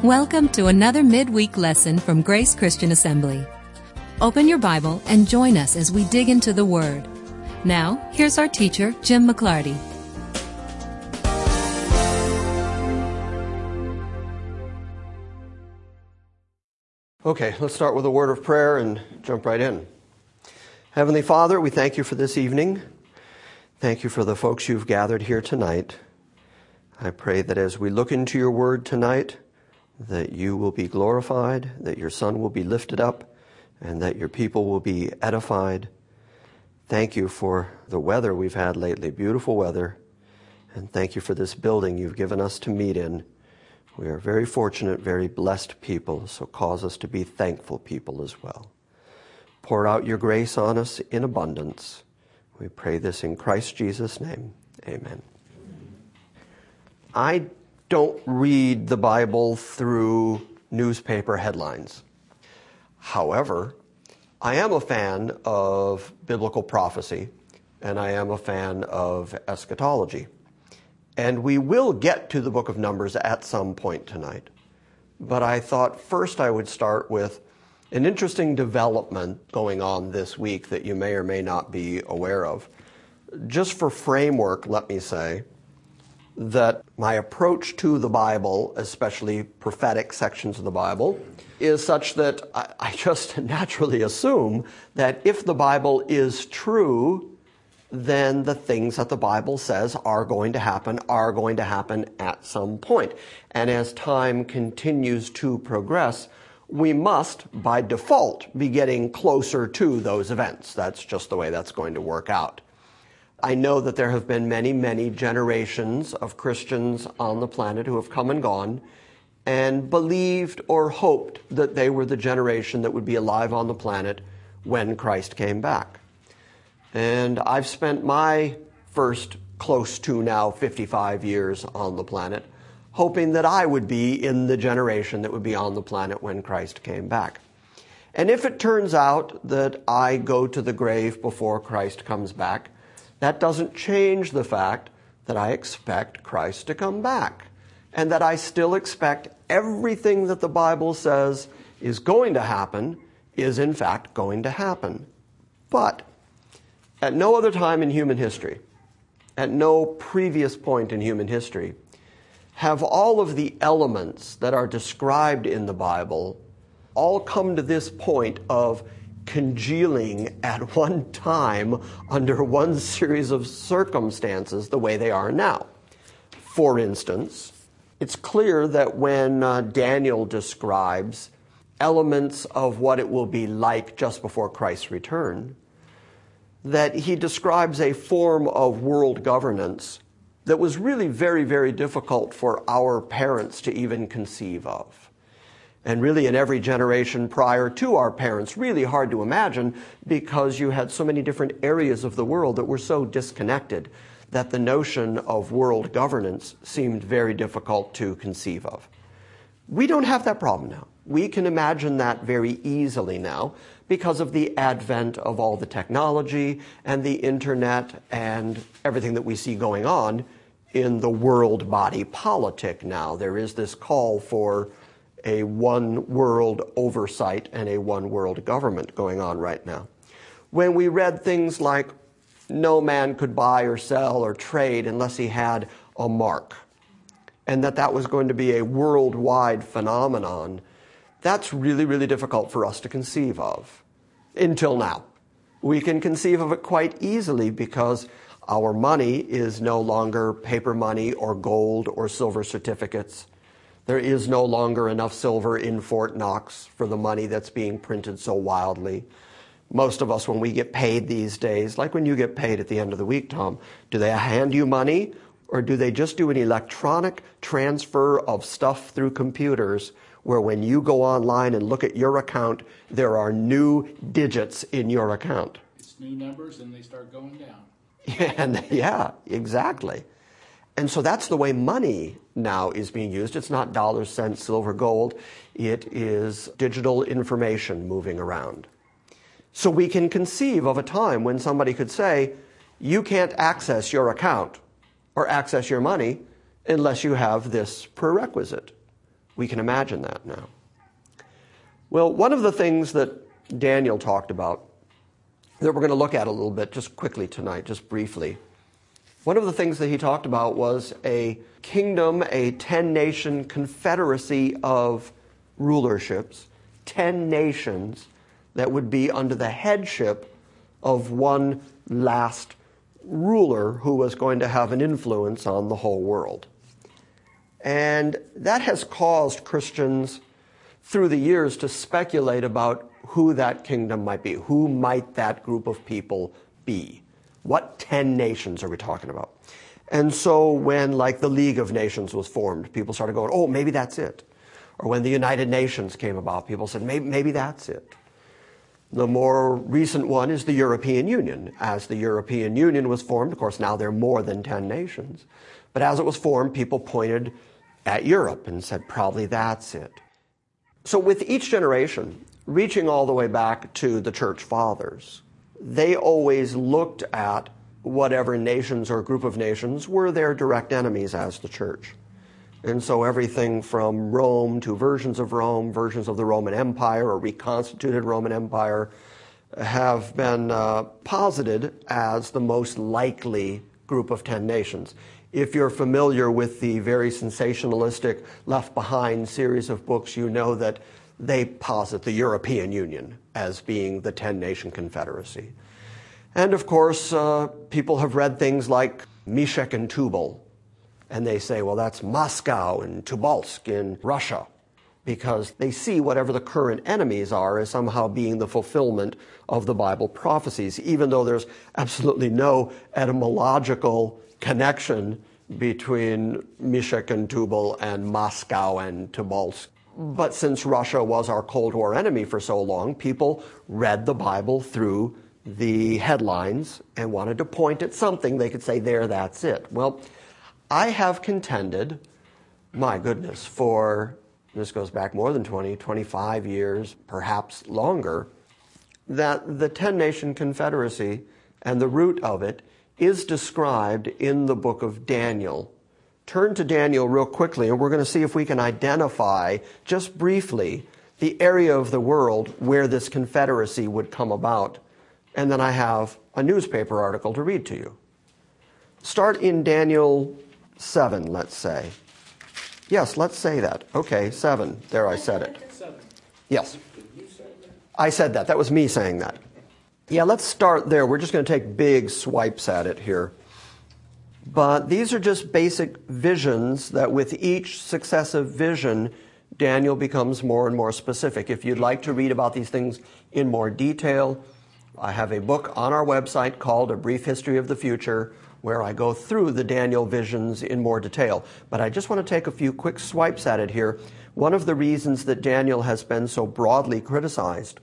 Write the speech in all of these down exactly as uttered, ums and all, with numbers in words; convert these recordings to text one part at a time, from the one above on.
Welcome to another midweek lesson from Grace Christian Assembly. Open your Bible and join us as we dig into the Word. Now, here's our teacher, Jim McClarty. Okay, let's start with a word of prayer and jump right in. Heavenly Father, we thank you for this evening. Thank you for the folks you've gathered here tonight. I pray that as we look into your word tonight, that you will be glorified, that your Son will be lifted up, and that your people will be edified. Thank you for the weather we've had lately, beautiful weather, and thank you for this building you've given us to meet in. We are very fortunate, very blessed people, so cause us to be thankful people as well. Pour out your grace on us in abundance. We pray this in Christ Jesus' name. Amen. I don't read the Bible through newspaper headlines. However, I am a fan of biblical prophecy, and I am a fan of eschatology. And we will get to the book of Numbers at some point tonight. But I thought first I would start with an interesting development going on this week that you may or may not be aware of. Just for framework, let me say that my approach to the Bible, especially prophetic sections of the Bible, is such that I, I just naturally assume that if the Bible is true, then the things that the Bible says are going to happen, are going to happen at some point. And as time continues to progress, we must, by default, be getting closer to those events. That's just the way that's going to work out. I know that there have been many, many generations of Christians on the planet who have come and gone and believed or hoped that they were the generation that would be alive on the planet when Christ came back. And I've spent my first close to now fifty-five years on the planet hoping that I would be in the generation that would be on the planet when Christ came back. And if it turns out that I go to the grave before Christ comes back, that doesn't change the fact that I expect Christ to come back, and that I still expect everything that the Bible says is going to happen is in fact going to happen. But at no other time in human history, at no previous point in human history, have all of the elements that are described in the Bible all come to this point of congealing at one time under one series of circumstances the way they are now. For instance, it's clear that when uh, Daniel describes elements of what it will be like just before Christ's return, that he describes a form of world governance that was really very, very difficult for our parents to even conceive of. And really in every generation prior to our parents, really hard to imagine because you had so many different areas of the world that were so disconnected that the notion of world governance seemed very difficult to conceive of. We don't have that problem now. We can imagine that very easily now because of the advent of all the technology and the internet and everything that we see going on in the world body politic now. There is this call for a one world oversight and a one world government going on right now. When we read things like no man could buy or sell or trade unless he had a mark, and that that was going to be a worldwide phenomenon, that's really, really difficult for us to conceive of until now. We can conceive of it quite easily because our money is no longer paper money or gold or silver certificates. There is no longer enough silver in Fort Knox for the money that's being printed so wildly. Most of us, when we get paid these days, like when you get paid at the end of the week, Tom, do they hand you money or do they just do an electronic transfer of stuff through computers where when you go online and look at your account, there are new digits in your account? It's new numbers and they start going down. Yeah, and, yeah, exactly. And so that's the way money now is being used. It's not dollars, cents, silver, gold. It is digital information moving around. So we can conceive of a time when somebody could say, you can't access your account or access your money unless you have this prerequisite. We can imagine that now. Well, one of the things that Daniel talked about that we're going to look at a little bit just quickly tonight, just briefly. One of the things that he talked about was a kingdom, a ten-nation confederacy of rulerships, ten nations that would be under the headship of one last ruler who was going to have an influence on the whole world. And that has caused Christians through the years to speculate about who that kingdom might be. Who might that group of people be? What ten nations are we talking about? And so when, like, the League of Nations was formed, people started going, oh, maybe that's it. Or when the United Nations came about, people said, maybe, maybe that's it. The more recent one is the European Union. As the European Union was formed, of course, now there are more than ten nations. But as it was formed, people pointed at Europe and said, probably that's it. So with each generation, reaching all the way back to the church fathers, they always looked at whatever nations or group of nations were their direct enemies as the church. And so everything from Rome to versions of Rome, versions of the Roman Empire or reconstituted Roman Empire have been uh, posited as the most likely group of ten nations. If you're familiar with the very sensationalistic Left Behind series of books, you know that they posit the European Union as being the ten-nation confederacy. And of course, uh, people have read things like Meshech and Tubal, and they say, well, that's Moscow and Tobolsk in Russia, because they see whatever the current enemies are as somehow being the fulfillment of the Bible prophecies, even though there's absolutely no etymological connection between Meshech and Tubal and Moscow and Tobolsk. But since Russia was our Cold War enemy for so long, people read the Bible through the headlines and wanted to point at something they could say, there, that's it. Well, I have contended, my goodness, for, this goes back more than twenty, twenty-five years, perhaps longer, that the ten-nation confederacy and the root of it is described in the book of Daniel. Turn to Daniel real quickly, and we're going to see if we can identify, just briefly, the area of the world where this confederacy would come about. And then I have a newspaper article to read to you. Start in Daniel seven, let's say. Yes, let's say that. Okay, seven. There, I said it. Seven. Yes. Did you say that? I said that. That was me saying that. Yeah, let's start there. We're just going to take big swipes at it here. But these are just basic visions that with each successive vision, Daniel becomes more and more specific. If you'd like to read about these things in more detail, I have a book on our website called A Brief History of the Future, where I go through the Daniel visions in more detail. But I just want to take a few quick swipes at it here. One of the reasons that Daniel has been so broadly criticized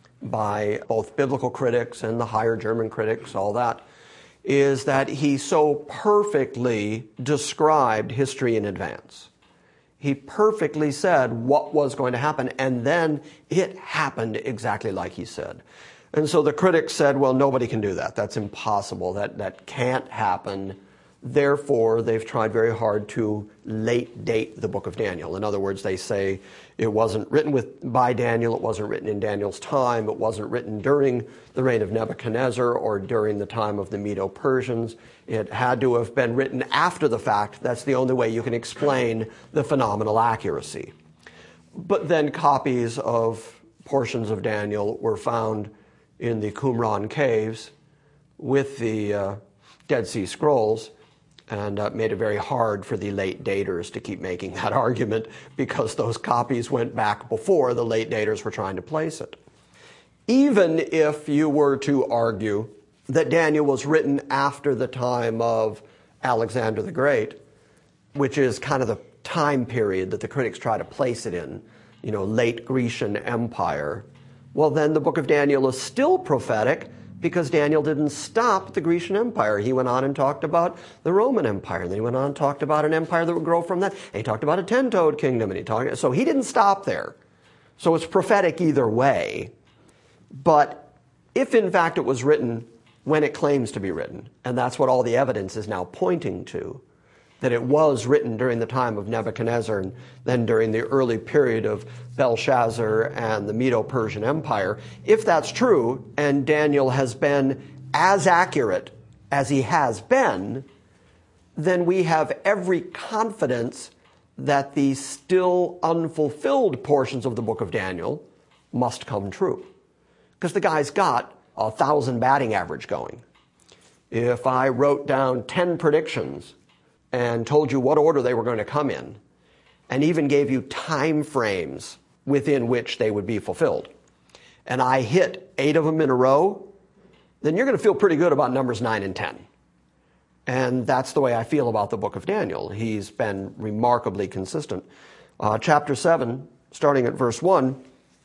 by both biblical critics and the higher German critics, all that, is that he so perfectly described history in advance. He perfectly said what was going to happen, and then it happened exactly like he said. And so the critics said, well, nobody can do that. That's impossible. That, that can't happen. Therefore, they've tried very hard to late date the book of Daniel. In other words, they say it wasn't written with, by Daniel, it wasn't written in Daniel's time, it wasn't written during the reign of Nebuchadnezzar or during the time of the Medo-Persians. It had to have been written after the fact. That's the only way you can explain the phenomenal accuracy. But then copies of portions of Daniel were found in the Qumran caves with the uh, Dead Sea Scrolls, and uh, made it very hard for the late daters to keep making that argument because those copies went back before the late daters were trying to place it. Even if you were to argue that Daniel was written after the time of Alexander the Great, which is kind of the time period that the critics try to place it in, you know, late Grecian Empire, well, then the book of Daniel is still prophetic, because Daniel didn't stop the Grecian Empire. He went on and talked about the Roman Empire, and then he went on and talked about an empire that would grow from that, and he talked about a ten-toed kingdom, and he talked, so he didn't stop there. So it's prophetic either way. But if in fact it was written when it claims to be written, and that's what all the evidence is now pointing to, that it was written during the time of Nebuchadnezzar and then during the early period of Belshazzar and the Medo-Persian Empire. If that's true, and Daniel has been as accurate as he has been, then we have every confidence that the still unfulfilled portions of the book of Daniel must come true. Because the guy's got a thousand batting average going. If I wrote down ten predictions and told you what order they were going to come in, and even gave you time frames within which they would be fulfilled, and I hit eight of them in a row, then you're going to feel pretty good about numbers nine and ten. And that's the way I feel about the book of Daniel. He's been remarkably consistent. Uh, chapter seven, starting at verse one,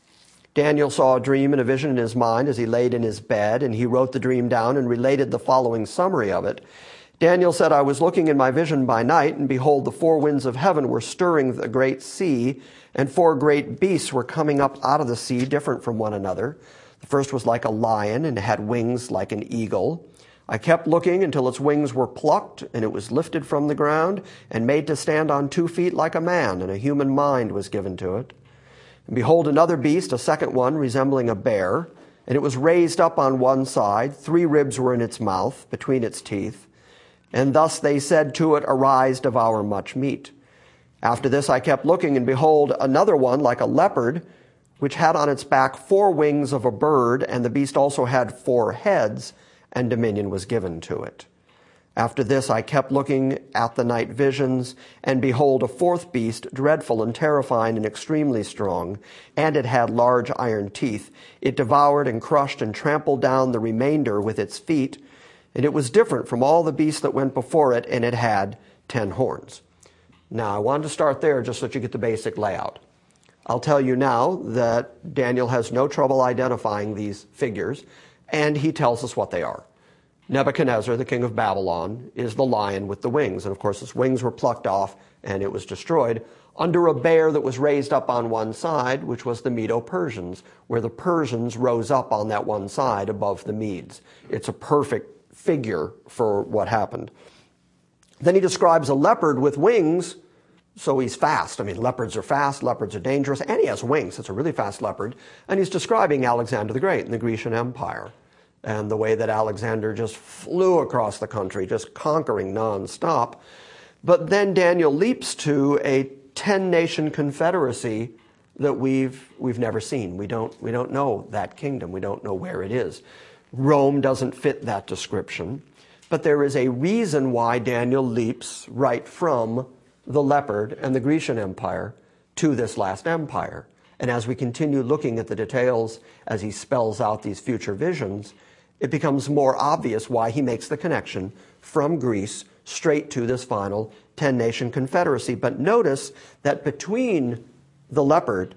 Daniel saw a dream and a vision in his mind as he laid in his bed, and he wrote the dream down and related the following summary of it. Daniel said, I was looking in my vision by night, and behold, the four winds of heaven were stirring the great sea, and four great beasts were coming up out of the sea, different from one another. The first was like a lion, and had wings like an eagle. I kept looking until its wings were plucked, and it was lifted from the ground, and made to stand on two feet like a man, and a human mind was given to it. And behold, another beast, a second one, resembling a bear, and it was raised up on one side. Three ribs were in its mouth, between its teeth. And thus they said to it, Arise, devour much meat. After this I kept looking, and behold, another one, like a leopard, which had on its back four wings of a bird, and the beast also had four heads, and dominion was given to it. After this I kept looking at the night visions, and behold, a fourth beast, dreadful and terrifying and extremely strong, and it had large iron teeth. It devoured and crushed and trampled down the remainder with its feet, and it was different from all the beasts that went before it, and it had ten horns. Now, I wanted to start there just so that you get the basic layout. I'll tell you now that Daniel has no trouble identifying these figures, and he tells us what they are. Nebuchadnezzar, the king of Babylon, is the lion with the wings. And of course, his wings were plucked off and it was destroyed under a bear that was raised up on one side, which was the Medo-Persians, where the Persians rose up on that one side above the Medes. It's a perfect figure for what happened. Then he describes a leopard with wings, so he's fast. I mean, leopards are fast, leopards are dangerous, and he has wings. It's a really fast leopard. And he's describing Alexander the Great and the Grecian Empire, and the way that Alexander just flew across the country, just conquering nonstop. But then Daniel leaps to a ten-nation confederacy that we've we've never seen. We don't we don't know that kingdom. We don't know where it is. Rome doesn't fit that description. But there is a reason why Daniel leaps right from the leopard and the Grecian Empire to this last empire. And as we continue looking at the details as he spells out these future visions, it becomes more obvious why he makes the connection from Greece straight to this final ten-nation confederacy. But notice that between the leopard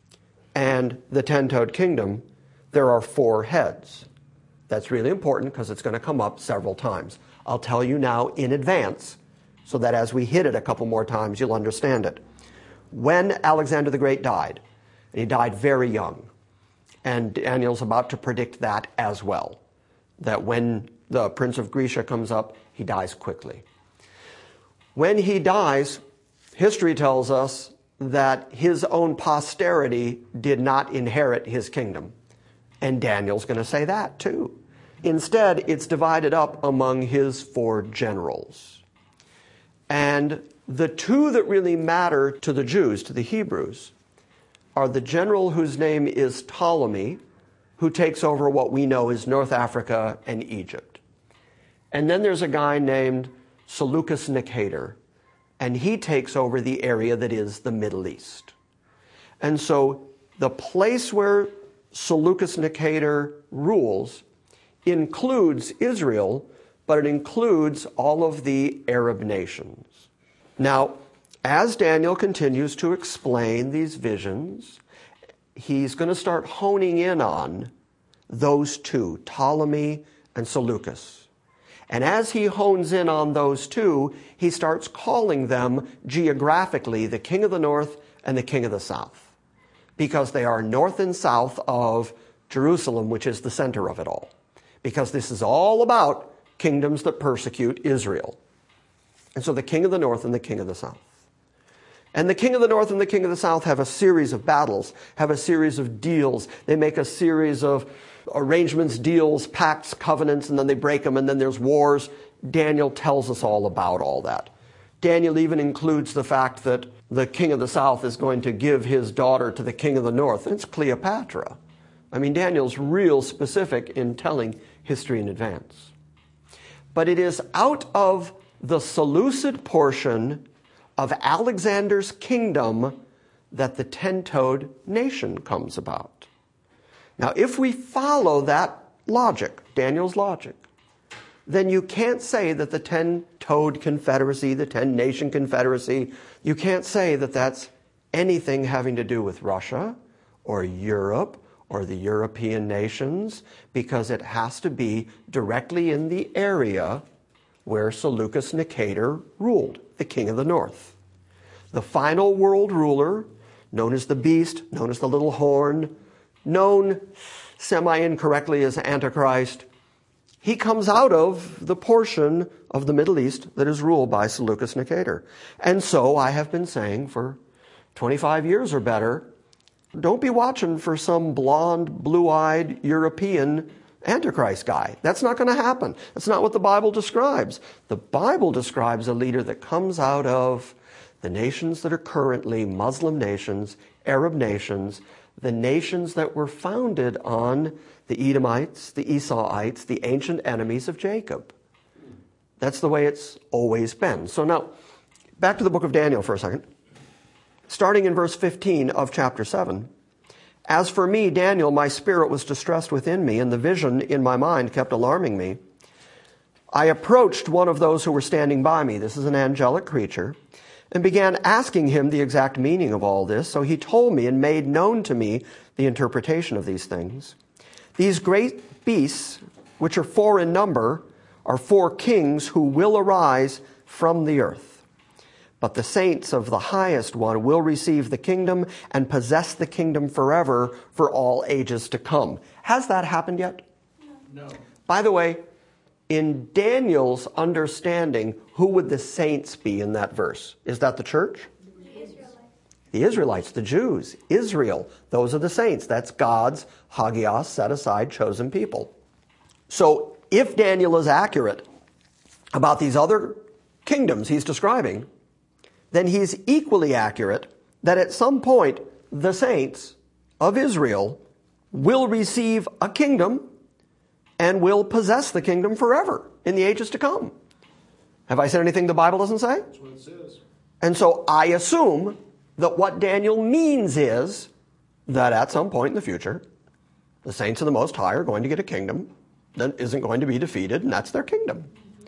and the ten-toed kingdom, there are four heads. That's really important because it's going to come up several times. I'll tell you now in advance so that as we hit it a couple more times, you'll understand it. When Alexander the Great died, and he died very young, and Daniel's about to predict that as well, that when the Prince of Grecia comes up, he dies quickly. When he dies, history tells us that his own posterity did not inherit his kingdom. And Daniel's going to say that too. Instead, it's divided up among his four generals. And the two that really matter to the Jews, to the Hebrews, are the general whose name is Ptolemy, who takes over what we know as North Africa and Egypt. And then there's a guy named Seleucus Nicator, and he takes over the area that is the Middle East. And so the place where Seleucus Nicator rules includes Israel, but it includes all of the Arab nations. Now, as Daniel continues to explain these visions, he's going to start honing in on those two, Ptolemy and Seleucus. And as he hones in on those two, he starts calling them geographically the king of the north and the king of the south, because they are north and south of Jerusalem, which is the center of it all. Because this is all about kingdoms that persecute Israel. And so the king of the north and the king of the south. And the king of the north and the king of the south have a series of battles, have a series of deals. They make a series of arrangements, deals, pacts, covenants, and then they break them, and then there's wars. Daniel tells us all about all that. Daniel even includes the fact that the king of the south is going to give his daughter to the king of the north. It's Cleopatra. I mean, Daniel's real specific in telling history in advance. But it is out of the Seleucid portion of Alexander's kingdom that the ten-toed nation comes about. Now, if we follow that logic, Daniel's logic, then you can't say that the ten-toed confederacy, the ten-nation confederacy, you can't say that that's anything having to do with Russia or Europe or the European nations, because it has to be directly in the area where Seleucus Nicator ruled, the king of the north. The final world ruler, known as the beast, known as the little horn, known semi-incorrectly as Antichrist, he comes out of the portion of the Middle East that is ruled by Seleucus Nicator. And so I have been saying for twenty-five years or better, don't be watching for some blonde, blue-eyed European Antichrist guy. That's not going to happen. That's not what the Bible describes. The Bible describes a leader that comes out of the nations that are currently Muslim nations, Arab nations, the nations that were founded on the Edomites, the Esauites, the ancient enemies of Jacob. That's the way it's always been. So now, back to the book of Daniel for a second. Starting in verse fifteen of chapter seven, "As for me, Daniel, my spirit was distressed within me, and the vision in my mind kept alarming me. I approached one of those who were standing by me," this is an angelic creature, "and began asking him the exact meaning of all this. So he told me and made known to me the interpretation of these things. These great beasts, which are four in number, are four kings who will arise from the earth. But the saints of the highest one will receive the kingdom and possess the kingdom forever for all ages to come." Has that happened yet? No. By the way, in Daniel's understanding, who would the saints be in that verse? Is that the church? The Israelites. The Israelites, the Jews, Israel. Those are the saints. That's God's hagios, set aside, chosen people. So if Daniel is accurate about these other kingdoms he's describing, then he's equally accurate that at some point the saints of Israel will receive a kingdom and will possess the kingdom forever in the ages to come. Have I said anything the Bible doesn't say? That's what it says. And so I assume that what Daniel means is that at some point in the future, the saints of the Most High are going to get a kingdom that isn't going to be defeated, and that's their kingdom.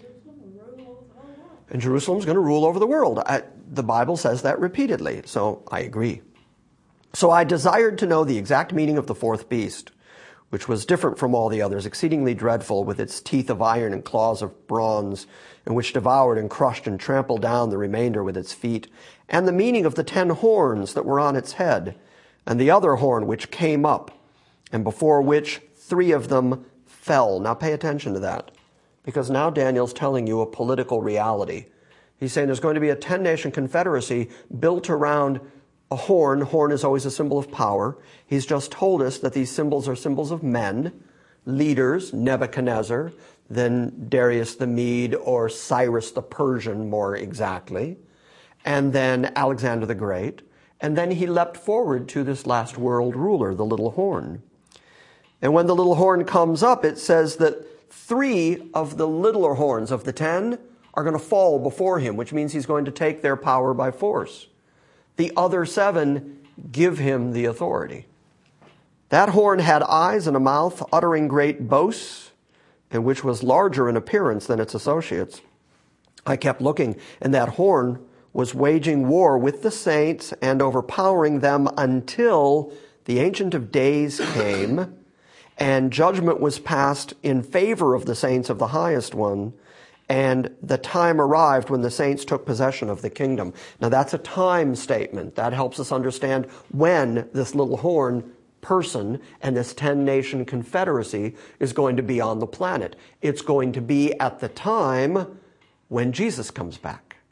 And Jerusalem's going to rule over the world. I, the Bible says that repeatedly, so I agree. So I desired to know the exact meaning of the fourth beast, which was different from all the others, exceedingly dreadful, with its teeth of iron and claws of bronze, and which devoured and crushed and trampled down the remainder with its feet, and the meaning of the ten horns that were on its head, and the other horn which came up, and before which three of them fell. Now pay attention to that, because now Daniel's telling you a political reality. He's saying there's going to be a ten-nation confederacy built around a horn. Horn is always a symbol of power. He's just told us that these symbols are symbols of men, leaders, Nebuchadnezzar, then Darius the Mede, or Cyrus the Persian more exactly, and then Alexander the Great. And then he leapt forward to this last world ruler, the little horn. And when the little horn comes up, it says that three of the littler horns of the ten are going to fall before him, which means he's going to take their power by force. The other seven give him the authority. That horn had eyes and a mouth, uttering great boasts, and which was larger in appearance than its associates. I kept looking, and that horn was waging war with the saints and overpowering them until the Ancient of Days came, and judgment was passed in favor of the saints of the highest one, and the time arrived when the saints took possession of the kingdom. Now that's a time statement. That helps us understand when this little horn person and this ten-nation confederacy is going to be on the planet. It's going to be at the time when Jesus comes back.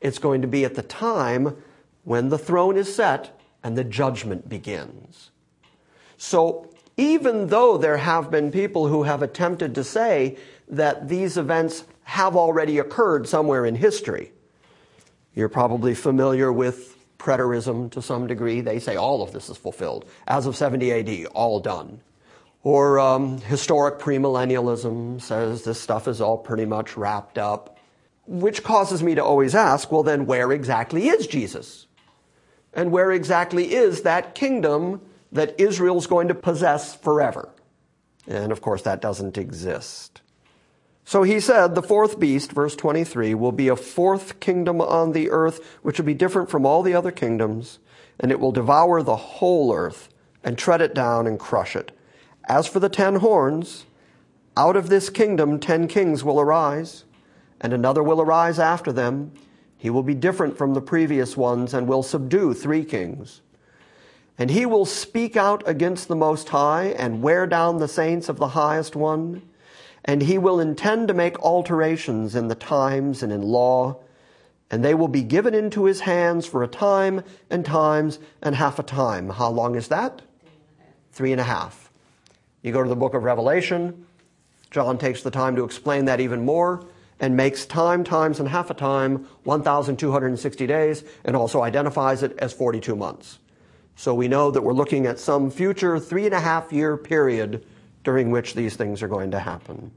It's going to be at the time when the throne is set and the judgment begins. So even though there have been people who have attempted to say that these events have already occurred somewhere in history, you're probably familiar with preterism to some degree. They say all of this is fulfilled. As of seventy A D, all done. Or um, historic premillennialism says this stuff is all pretty much wrapped up, which causes me to always ask, well then where exactly is Jesus? And where exactly is that kingdom that Israel's going to possess forever? And of course that doesn't exist. So he said, the fourth beast, verse twenty-three, will be a fourth kingdom on the earth, which will be different from all the other kingdoms, and it will devour the whole earth and tread it down and crush it. As for the ten horns, out of this kingdom ten kings will arise, and another will arise after them. He will be different from the previous ones and will subdue three kings. And he will speak out against the Most High and wear down the saints of the Highest One. And he will intend to make alterations in the times and in law, and they will be given into his hands for a time and times and half a time. How long is that? Three and a half. You go to the book of Revelation, John takes the time to explain that even more and makes time, times, and half a time one thousand two hundred sixty days, and also identifies it as forty-two months. So we know that we're looking at some future three and a half year period during which these things are going to happen.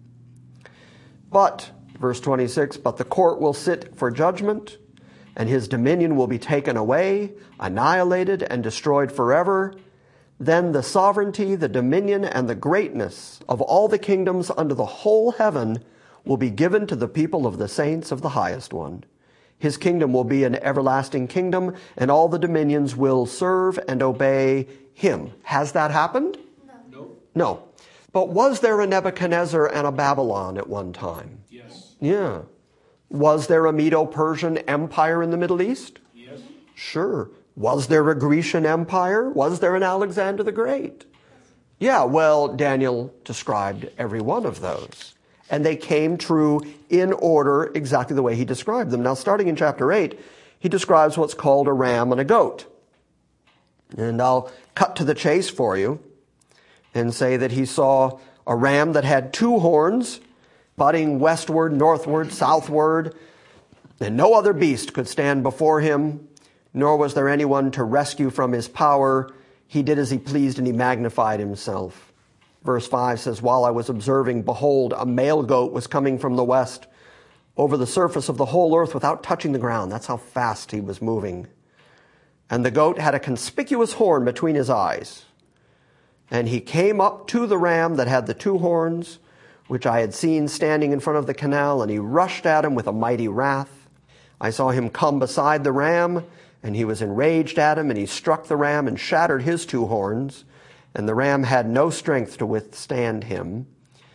But, verse twenty-six, but the court will sit for judgment, and his dominion will be taken away, annihilated, and destroyed forever. Then the sovereignty, the dominion, and the greatness of all the kingdoms under the whole heaven will be given to the people of the saints of the Highest One. His kingdom will be an everlasting kingdom, and all the dominions will serve and obey him. Has that happened? No. No. But was there a Nebuchadnezzar and a Babylon at one time? Yes. Yeah. Was there a Medo-Persian empire in the Middle East? Yes. Sure. Was there a Grecian empire? Was there an Alexander the Great? Yeah, well, Daniel described every one of those. And they came true in order exactly the way he described them. Now, starting in chapter eight, he describes what's called a ram and a goat. And I'll cut to the chase for you and say that he saw a ram that had two horns, butting westward, northward, southward, and no other beast could stand before him, nor was there anyone to rescue from his power. He did as he pleased, and he magnified himself. Verse five says, while I was observing, behold, a male goat was coming from the west over the surface of the whole earth without touching the ground. That's how fast he was moving. And the goat had a conspicuous horn between his eyes. And he came up to the ram that had the two horns, which I had seen standing in front of the canal, and he rushed at him with a mighty wrath. I saw him come beside the ram, and he was enraged at him, and he struck the ram and shattered his two horns. And the ram had no strength to withstand him.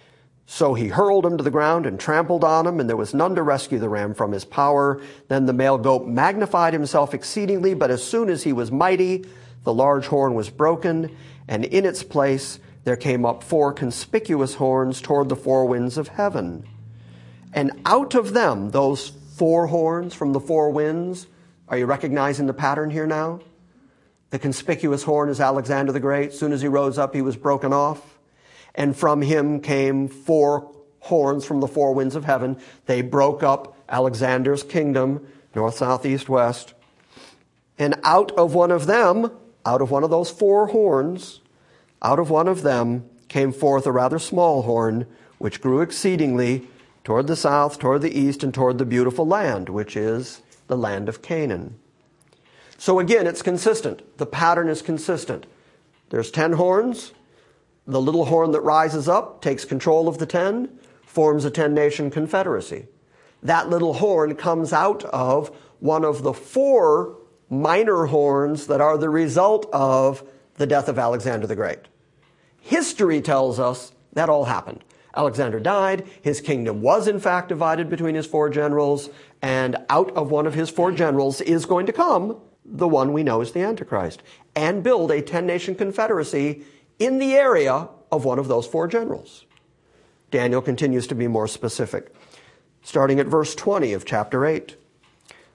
So he hurled him to the ground and trampled on him, and there was none to rescue the ram from his power. Then the male goat magnified himself exceedingly, but as soon as he was mighty, the large horn was broken, and in its place there came up four conspicuous horns toward the four winds of heaven. And out of them, those four horns from the four winds, are you recognizing the pattern here now? The conspicuous horn is Alexander the Great. As soon as he rose up, he was broken off. And from him came four horns from the four winds of heaven. They broke up Alexander's kingdom, north, south, east, west. And out of one of them, out of one of those four horns, out of one of them came forth a rather small horn, which grew exceedingly toward the south, toward the east, and toward the beautiful land, which is the land of Canaan. So again, it's consistent. The pattern is consistent. There's ten horns. The little horn that rises up takes control of the ten, forms a ten-nation confederacy. That little horn comes out of one of the four minor horns that are the result of the death of Alexander the Great. History tells us that all happened. Alexander died. His kingdom was in fact divided between his four generals, and out of one of his four generals is going to come the one we know as the Antichrist, and build a ten-nation confederacy in the area of one of those four generals. Daniel continues to be more specific. Starting at verse twenty of chapter eight.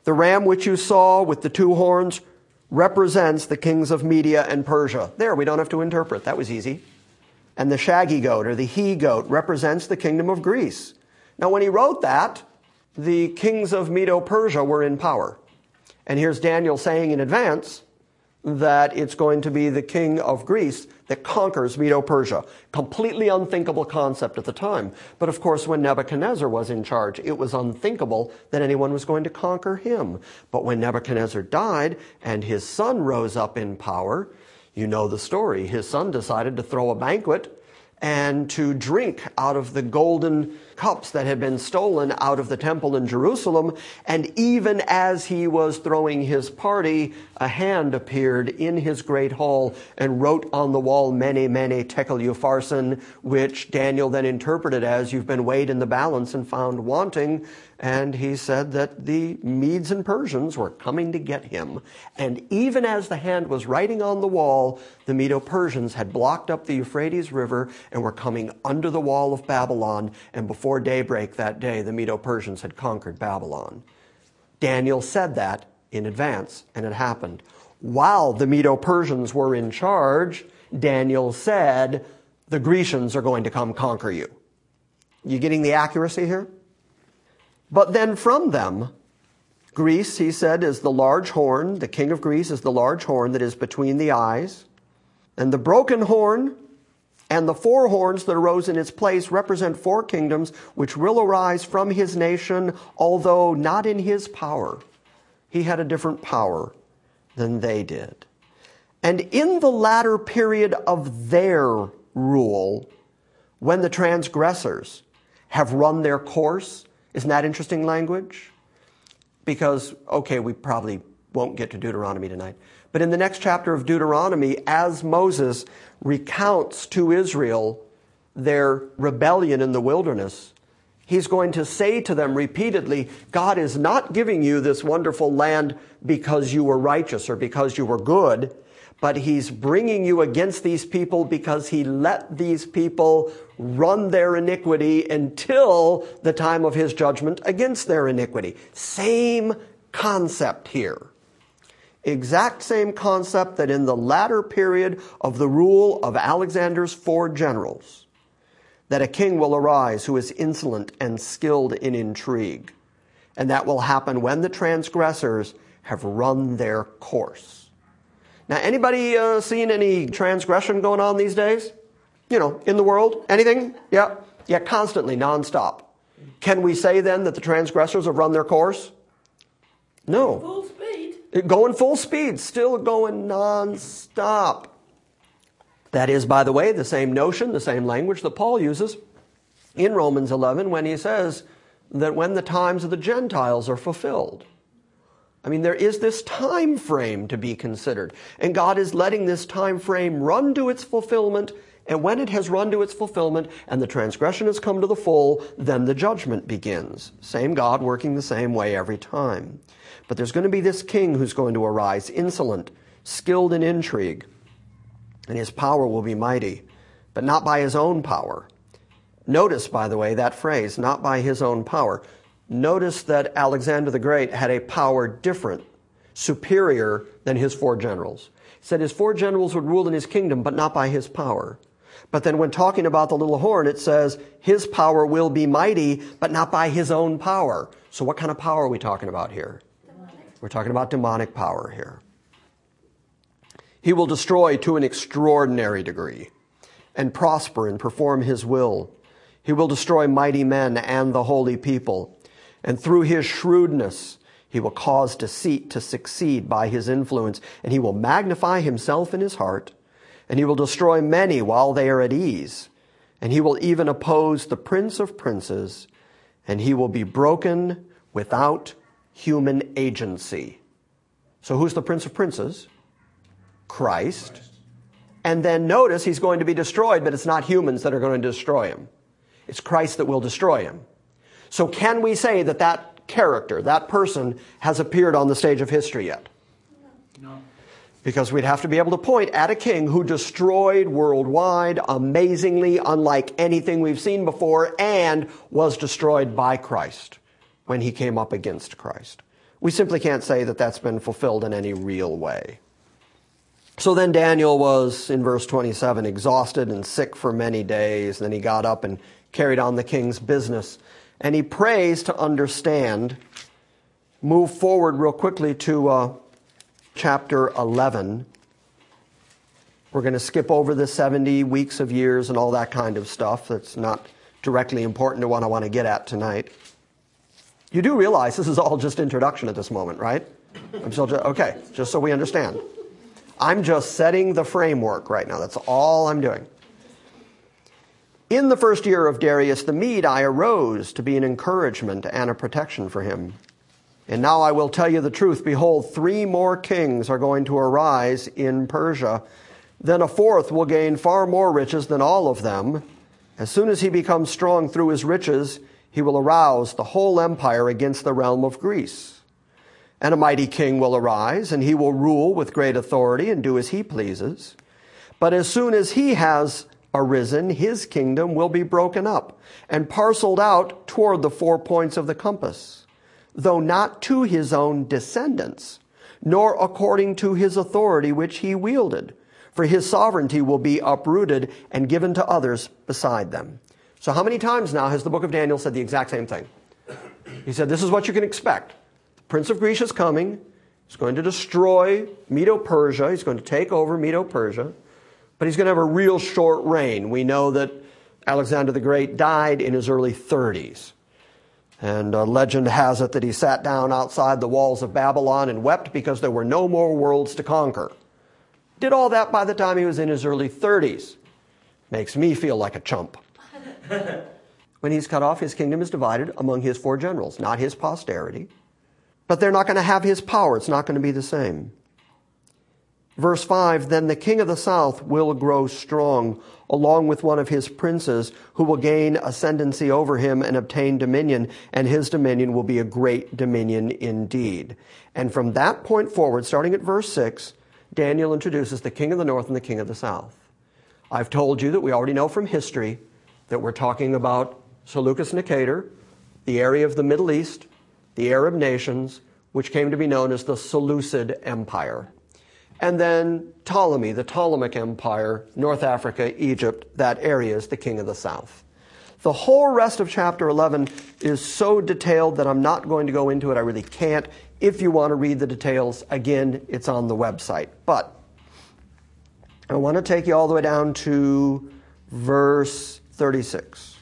The ram which you saw with the two horns represents the kings of Media and Persia. There, we don't have to interpret. That was easy. And the shaggy goat, or the he-goat, represents the kingdom of Greece. Now, when he wrote that, the kings of Medo-Persia were in power. And here's Daniel saying in advance that it's going to be the king of Greece that conquers Medo-Persia. Completely unthinkable concept at the time. But of course, when Nebuchadnezzar was in charge, it was unthinkable that anyone was going to conquer him. But when Nebuchadnezzar died and his son rose up in power, you know the story. His son decided to throw a banquet and to drink out of the golden cups that had been stolen out of the temple in Jerusalem. And even as he was throwing his party, a hand appeared in his great hall and wrote on the wall, Mene, Mene, Tekel Upharsin, which Daniel then interpreted as, you've been weighed in the balance and found wanting. And he said that the Medes and Persians were coming to get him. And even as the hand was writing on the wall, the Medo-Persians had blocked up the Euphrates River and were coming under the wall of Babylon. And before daybreak that day, the Medo-Persians had conquered Babylon. Daniel said that in advance, and it happened. While the Medo-Persians were in charge, Daniel said, the Grecians are going to come conquer you. You getting the accuracy here? But then from them, Greece, he said, is the large horn. The king of Greece is the large horn that is between the eyes. And the broken horn and the four horns that arose in its place represent four kingdoms which will arise from his nation, although not in his power. He had a different power than they did. And in the latter period of their rule, when the transgressors have run their course, isn't that interesting language? Because, okay, we probably won't get to Deuteronomy tonight. But in the next chapter of Deuteronomy, as Moses recounts to Israel their rebellion in the wilderness, he's going to say to them repeatedly, God is not giving you this wonderful land because you were righteous or because you were good, but he's bringing you against these people because he let these people run their iniquity until the time of his judgment against their iniquity. Same concept here. Exact same concept that in the latter period of the rule of Alexander's four generals, that a king will arise who is insolent and skilled in intrigue. And that will happen when the transgressors have run their course. Now, anybody uh, seen any transgression going on these days? You know, in the world? Anything? Yeah. Yeah, constantly, nonstop. Can we say then that the transgressors have run their course? No. Full speed. Going full speed, still going nonstop. That is, by the way, the same notion, the same language that Paul uses in Romans eleven when he says that when the times of the Gentiles are fulfilled. I mean, there is this time frame to be considered. And God is letting this time frame run to its fulfillment. And when it has run to its fulfillment and the transgression has come to the full, then the judgment begins. Same God working the same way every time. But there's going to be this king who's going to arise, insolent, skilled in intrigue. And his power will be mighty, but not by his own power. Notice, by the way, that phrase, not by his own power. Notice that Alexander the Great had a power different, superior than his four generals. He said his four generals would rule in his kingdom, but not by his power. But then when talking about the little horn, it says his power will be mighty, but not by his own power. So what kind of power are we talking about here? Demonic. We're talking about demonic power here. He will destroy to an extraordinary degree and prosper and perform his will. He will destroy mighty men and the holy people. And through his shrewdness, he will cause deceit to succeed by his influence. And he will magnify himself in his heart. And he will destroy many while they are at ease. And he will even oppose the prince of princes. And he will be broken without human agency. So who's the prince of princes? Christ. Christ. And then notice he's going to be destroyed, but it's not humans that are going to destroy him. It's Christ that will destroy him. So can we say that that character, that person, has appeared on the stage of history yet? No. Because we'd have to be able to point at a king who destroyed worldwide, amazingly, unlike anything we've seen before, and was destroyed by Christ when he came up against Christ. we simply can't say that that's been fulfilled in any real way. So then Daniel was, in verse twenty-seven, exhausted and sick for many days. Then he got up and carried on the king's business. And he prays to understand. Move forward real quickly to uh, chapter eleven. We're going to skip over the seventy weeks of years and all that kind of stuff. That's not directly important to what I want to get at tonight. You do realize this is all just introduction at this moment, right? I'm still just, okay, just so we understand. I'm just setting the framework right now. That's all I'm doing. In the first year of Darius the Mede, I arose to be an encouragement and a protection for him. And now I will tell you the truth. Behold, three more kings are going to arise in Persia. Then a fourth will gain far more riches than all of them. As soon as he becomes strong through his riches, he will arouse the whole empire against the realm of Greece. And a mighty king will arise, and he will rule with great authority and do as he pleases. But as soon as he has arisen, his kingdom will be broken up and parceled out toward the four points of the compass, though not to his own descendants, nor according to his authority which he wielded. For his sovereignty will be uprooted and given to others beside them. So how many times now has the book of Daniel said the exact same thing? He said, this is what you can expect. The Prince of Greece is coming. He's going to destroy Medo-Persia. He's going to take over Medo-Persia. But he's going to have a real short reign. We know that Alexander the Great died in his early thirties. And uh, legend has it that he sat down outside the walls of Babylon and wept because there were no more worlds to conquer. Did all that by the time he was in his early thirties. Makes me feel like a chump. When he's cut off, his kingdom is divided among his four generals, not his posterity. But they're not going to have his power. It's not going to be the same. Verse five, then the king of the south will grow strong, along with one of his princes, who will gain ascendancy over him and obtain dominion, and his dominion will be a great dominion indeed. And from that point forward, starting at verse six, Daniel introduces the king of the north and the king of the south. I've told you that we already know from history that we're talking about Seleucus Nicator, the area of the Middle East, the Arab nations, which came to be known as the Seleucid Empire. And then Ptolemy, the Ptolemaic Empire, North Africa, Egypt, that area is the king of the south. The whole rest of chapter eleven is so detailed that I'm not going to go into it. I really can't. If you want to read the details, again, it's on the website. But I want to take you all the way down to verse thirty-six.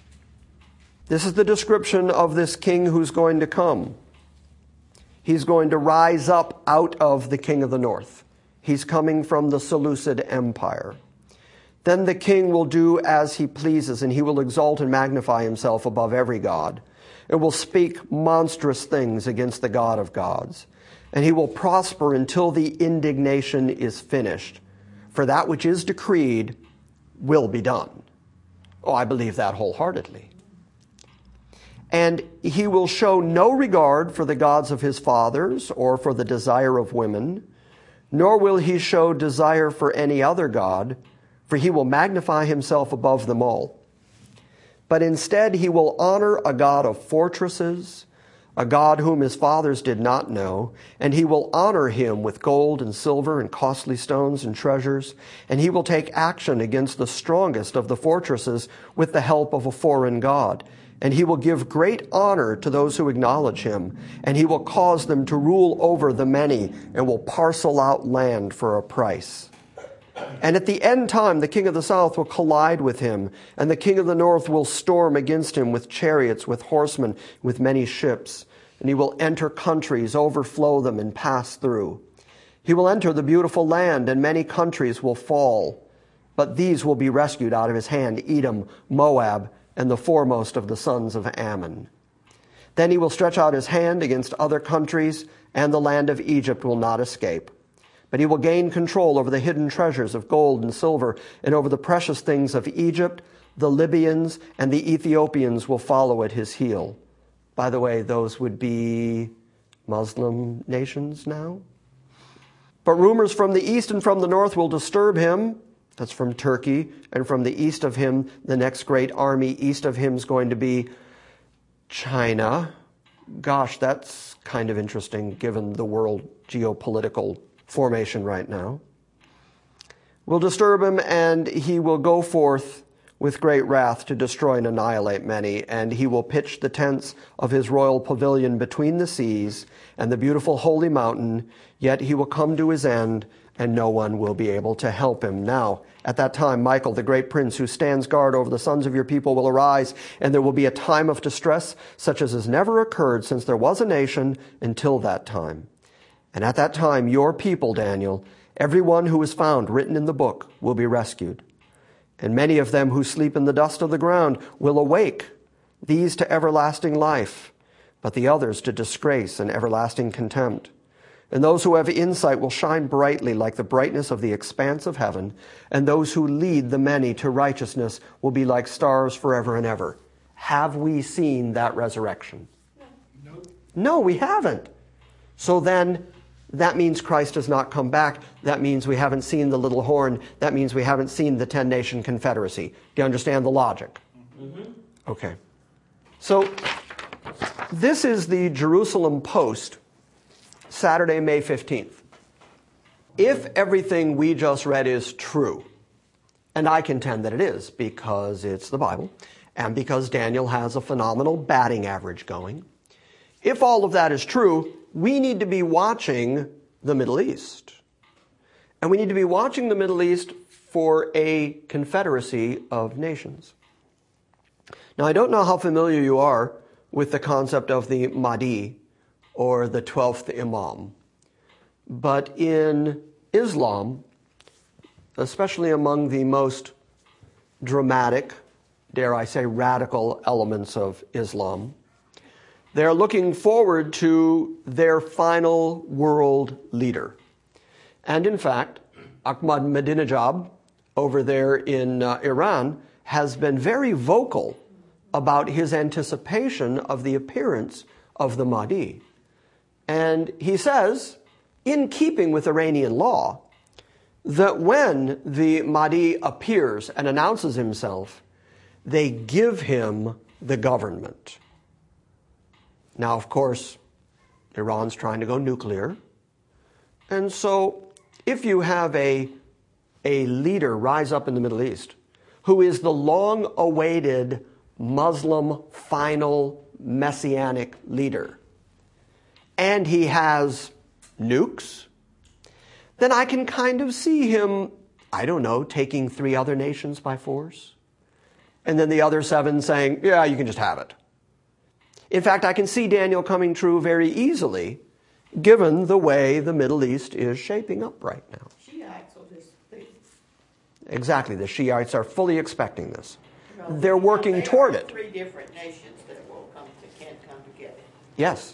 This is the description of this king who's going to come. He's going to rise up out of the king of the north. He's coming from the Seleucid Empire. Then the king will do as he pleases, and he will exalt and magnify himself above every god, and will speak monstrous things against the God of gods. And he will prosper until the indignation is finished. For that which is decreed will be done. Oh, I believe that wholeheartedly. And he will show no regard for the gods of his fathers or for the desire of women, nor will he show desire for any other god, for he will magnify himself above them all. But instead he will honor a God of fortresses, a God whom his fathers did not know, and he will honor him with gold and silver and costly stones and treasures, and he will take action against the strongest of the fortresses with the help of a foreign god. And he will give great honor to those who acknowledge him, and he will cause them to rule over the many, and will parcel out land for a price. And at the end time, the king of the south will collide with him, and the king of the north will storm against him with chariots, with horsemen, with many ships. And he will enter countries, overflow them, and pass through. He will enter the beautiful land, and many countries will fall. But these will be rescued out of his hand, Edom, Moab, and the foremost of the sons of Ammon. Then he will stretch out his hand against other countries, and the land of Egypt will not escape. But he will gain control over the hidden treasures of gold and silver, and over the precious things of Egypt. The Libyans and the Ethiopians will follow at his heel. By the way, those would be Muslim nations now. But rumors from the east and from the north will disturb him. That's from Turkey. And from the east of him, the next great army east of him is going to be China. gosh, that's kind of interesting given the world geopolitical formation right now. Will disturb him, and he will go forth with great wrath to destroy and annihilate many, and he will pitch the tents of his royal pavilion between the seas and the beautiful holy mountain, yet he will come to his end, and no one will be able to help him. Now, at that time, Michael, the great prince who stands guard over the sons of your people, will arise, and there will be a time of distress such as has never occurred since there was a nation until that time. And at that time, your people, Daniel, everyone who is found written in the book, will be rescued. And many of them who sleep in the dust of the ground will awake, these to everlasting life, but the others to disgrace and everlasting contempt. And those who have insight will shine brightly like the brightness of the expanse of heaven, and those who lead the many to righteousness will be like stars forever and ever. Have we seen that resurrection? No. No, we haven't. So then, that means Christ has not come back. That means we haven't seen the little horn. That means we haven't seen the ten-nation confederacy. Do you understand the logic? Mm-hmm. Okay. So, this is the Jerusalem Post, Saturday, May fifteenth. If everything we just read is true, and I contend that it is because it's the Bible, and because Daniel has a phenomenal batting average going, if all of that is true, we need to be watching the Middle East. And we need to be watching the Middle East for a confederacy of nations. Now, I don't know how familiar you are with the concept of the Mahdi, or the twelfth Imam. But in Islam, especially among the most dramatic, dare I say radical elements of Islam, they're looking forward to their final world leader. And in fact, Ahmadinejad over there in uh, Iran has been very vocal about his anticipation of the appearance of the Mahdi. And he says, in keeping with Iranian law, that when the Mahdi appears and announces himself, they give him the government. Now, of course, Iran's trying to go nuclear. And so if you have a, a leader rise up in the Middle East who is the long-awaited Muslim final messianic leader, and he has nukes, then I can kind of see him, I don't know, taking three other nations by force, and then the other seven saying, yeah, you can just have it. In fact, I can see Daniel coming true very easily, given the way the Middle East is shaping up right now. Shiites will just be... Exactly. The Shiites are fully expecting this. Well, They're working there toward are it. Three different nations that will come to, can come together. Yes.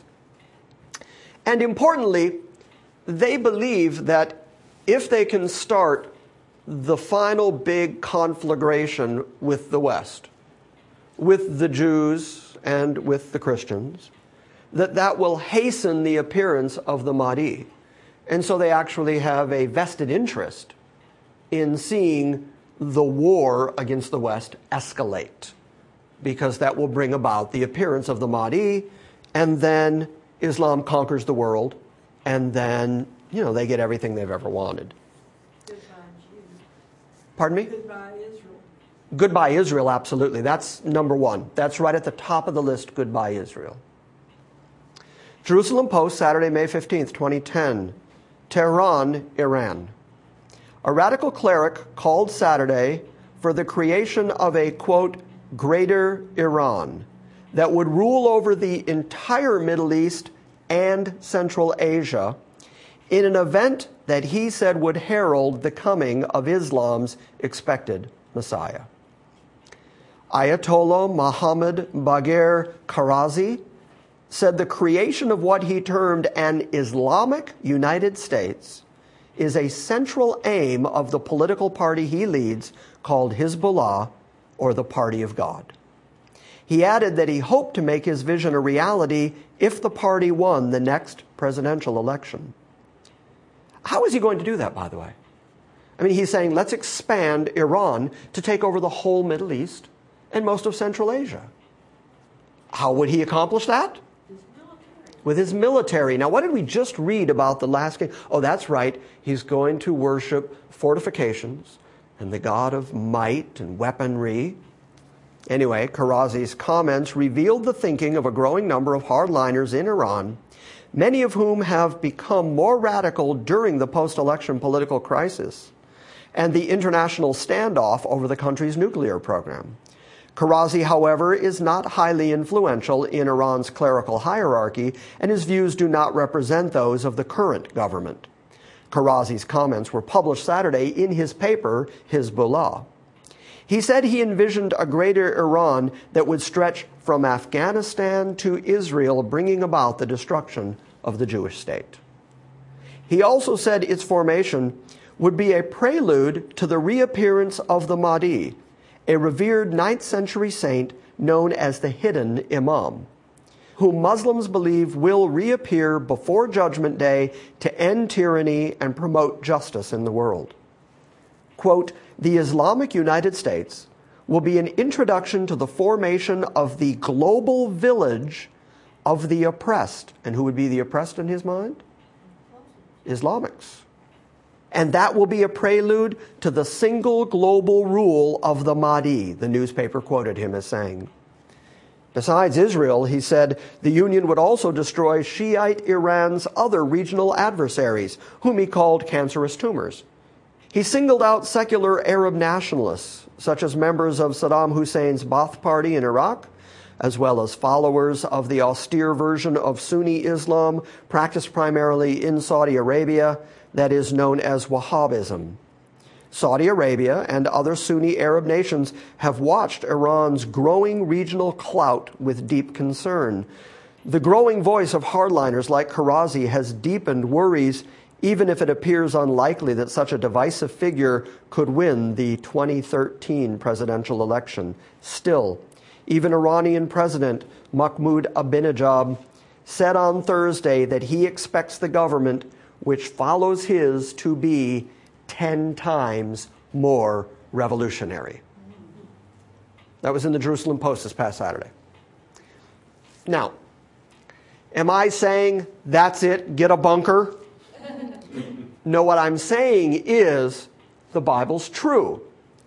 And importantly, they believe that if they can start the final big conflagration with the West, with the Jews and with the Christians, that that will hasten the appearance of the Mahdi. And so they actually have a vested interest in seeing the war against the West escalate, because that will bring about the appearance of the Mahdi, and then Islam conquers the world, and then, you know, they get everything they've ever wanted. Goodbye, Jews. Pardon me? Goodbye, Israel. Goodbye, Israel, absolutely. That's number one. That's right at the top of the list, goodbye, Israel. Jerusalem Post, Saturday, May fifteenth, twenty ten. Tehran, Iran. A radical cleric called Saturday for the creation of a, quote, greater Iran that would rule over the entire Middle East and Central Asia in an event that he said would herald the coming of Islam's expected Messiah. Ayatollah Mohammad Bagher Karazi said the creation of what he termed an Islamic United States is a central aim of the political party he leads, called Hezbollah, or the Party of God. He added that he hoped to make his vision a reality if the party won the next presidential election. How is he going to do that, by the way? I mean, he's saying, let's expand Iran to take over the whole Middle East and most of Central Asia. How would he accomplish that? His military. with his military. Now, what did we just read about the last king? Oh, that's right. He's going to worship fortifications and the God of might and weaponry. Anyway, Karazi's comments revealed the thinking of a growing number of hardliners in Iran, many of whom have become more radical during the post-election political crisis and the international standoff over the country's nuclear program. Karazi, however, is not highly influential in Iran's clerical hierarchy, and his views do not represent those of the current government. Karazi's comments were published Saturday in his paper, Hizbullah. He said he envisioned a greater Iran that would stretch from Afghanistan to Israel, bringing about the destruction of the Jewish state. He also said its formation would be a prelude to the reappearance of the Mahdi, a revered ninth century saint known as the Hidden Imam, whom Muslims believe will reappear before Judgment Day to end tyranny and promote justice in the world. Quote, the Islamic United States will be an introduction to the formation of the global village of the oppressed. And who would be the oppressed in his mind? Islamics. And that will be a prelude to the single global rule of the Mahdi, the newspaper quoted him as saying. Besides Israel, he said, the Union would also destroy Shiite Iran's other regional adversaries, whom he called cancerous tumors. He singled out secular Arab nationalists, such as members of Saddam Hussein's Ba'ath Party in Iraq, as well as followers of the austere version of Sunni Islam practiced primarily in Saudi Arabia, that is known as Wahhabism. Saudi Arabia and other Sunni Arab nations have watched Iran's growing regional clout with deep concern. The growing voice of hardliners like Karazi has deepened worries, even if it appears unlikely that such a divisive figure could win the twenty thirteen presidential election. Still, even Iranian President Mahmoud Ahmadinejad said on Thursday that he expects the government which follows his to be ten times more revolutionary. That was in the Jerusalem Post this past Saturday. Now, am I saying that's it, get a bunker? No, what I'm saying is the Bible's true.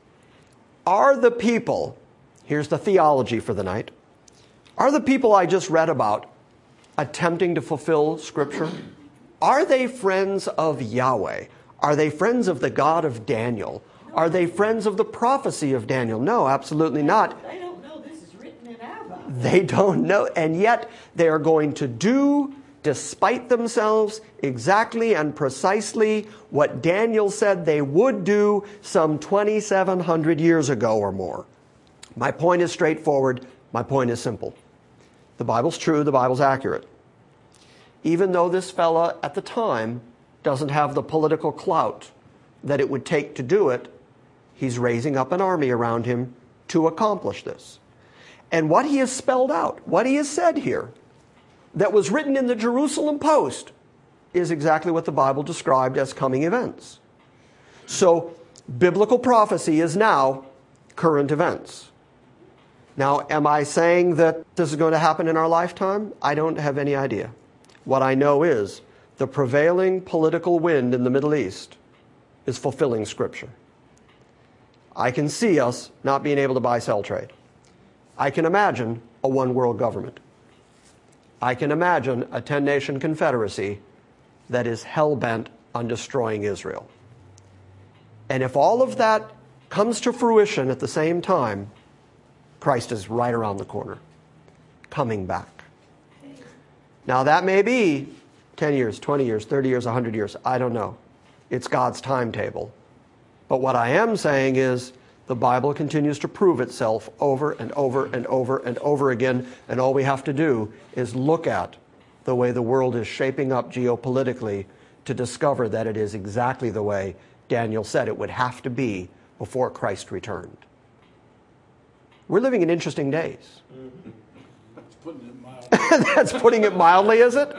Are the people, here's the theology for the night, are the people I just read about attempting to fulfill Scripture? Are they friends of Yahweh? Are they friends of the God of Daniel? Are they friends of the prophecy of Daniel? No, absolutely not. They don't know this is written in our Bible. They don't know, and yet they are going to do, despite themselves, exactly and precisely what Daniel said they would do some twenty-seven hundred years ago or more. My point is straightforward. My point is simple. The Bible's true. The Bible's accurate. Even though this fella at the time doesn't have the political clout that it would take to do it, he's raising up an army around him to accomplish this. And what he has spelled out, what he has said here, that was written in the Jerusalem Post, is exactly what the Bible described as coming events. So, biblical prophecy is now current events. Now, am I saying that this is going to happen in our lifetime? I don't have any idea. What I know is the prevailing political wind in the Middle East is fulfilling Scripture. I can see us not being able to buy-sell trade. I can imagine a one-world government. I can imagine a ten-nation confederacy that is hell-bent on destroying Israel. And if all of that comes to fruition at the same time, Christ is right around the corner, coming back. Now, that may be ten years, twenty years, thirty years, one hundred years. I don't know. It's God's timetable. But what I am saying is the Bible continues to prove itself over and over and over and over again, and all we have to do is look at the way the world is shaping up geopolitically to discover that it is exactly the way Daniel said it would have to be before Christ returned. We're living in interesting days. That's putting it mildly. That's putting it mildly, is it?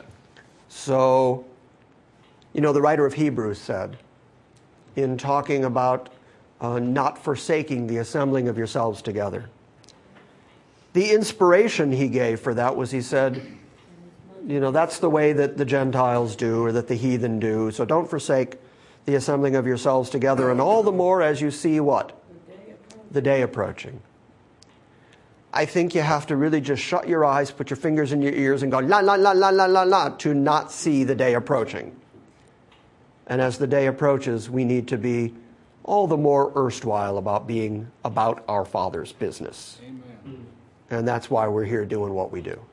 So, you know, the writer of Hebrews said, in talking about uh, not forsaking the assembling of yourselves together, the inspiration he gave for that was, he said, You know, that's the way that the Gentiles do or that the heathen do. So don't forsake the assembling of yourselves together, and all the more as you see what? The day approaching. I think you have to really just shut your eyes, put your fingers in your ears, and go la la la la la la la to not see the day approaching. And as the day approaches, we need to be all the more erstwhile about being about our Father's business. Amen. And that's why we're here doing what we do.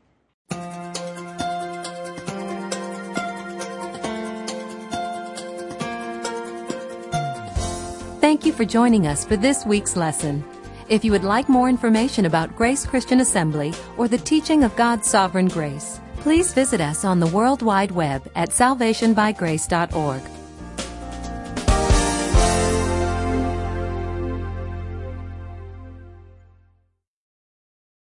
Thank you for joining us for this week's lesson. If you would like more information about Grace Christian Assembly or the teaching of God's sovereign grace, please visit us on the World Wide Web at salvation by grace dot org